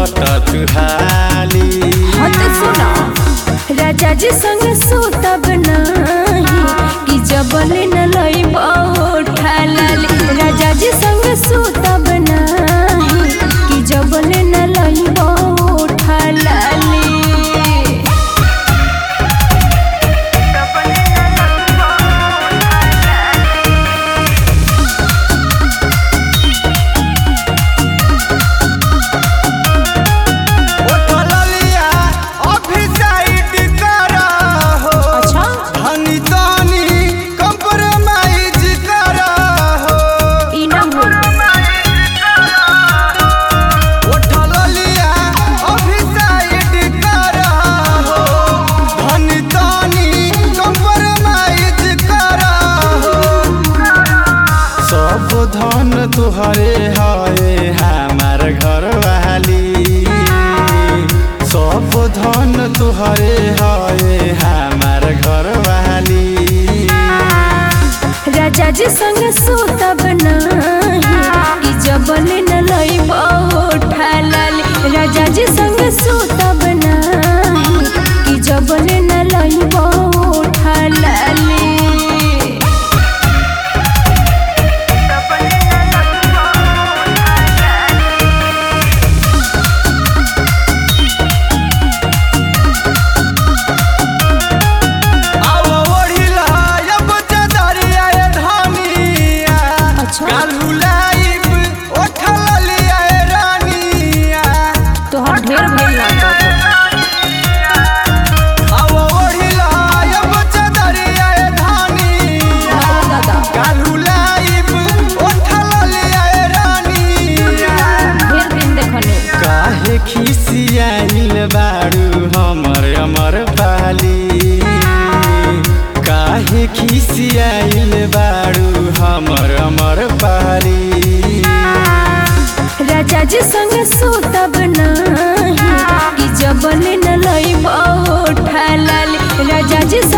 लौट तुहाली। हाँ तो सुनो राजा जी संग सुतब नाही कि जबले न लइब उठालाली। राजा जी संग सुतब नाही कि जबले न लइब उठालाली। धन तुहरे है हमार घर वाली। सब धन तुहरे है हमार घर वाली। राजा जी संग सुतब नाही कि जबले न लइब उठालाली। राजा जी संग सुतब नाही कि जबले न लइब उठालाली। खिसियाइल बारू हमर अमर पाली। काहे खिसियाइल बारू हमर अमर पाली। राजा जी संग सुतब नाही कि जबले न लइब उठालाली। राजा जी